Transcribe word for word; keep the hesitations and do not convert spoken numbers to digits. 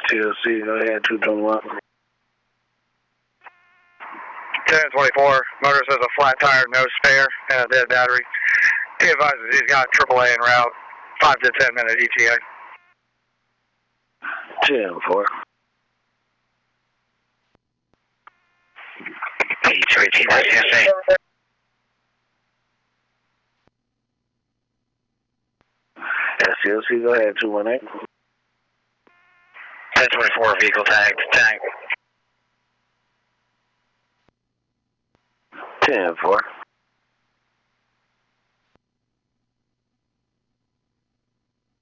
T L C, go ahead, two twenty-one. ten twenty-four, motor says a flat tire, no spare, and a dead battery. He advises he's got triple A en route, five to ten minute E T A. ten four. eighty-two eighteen, S C S A. S C L C, go ahead, two one eight. ten twenty-four, vehicle tagged, tag. ten four.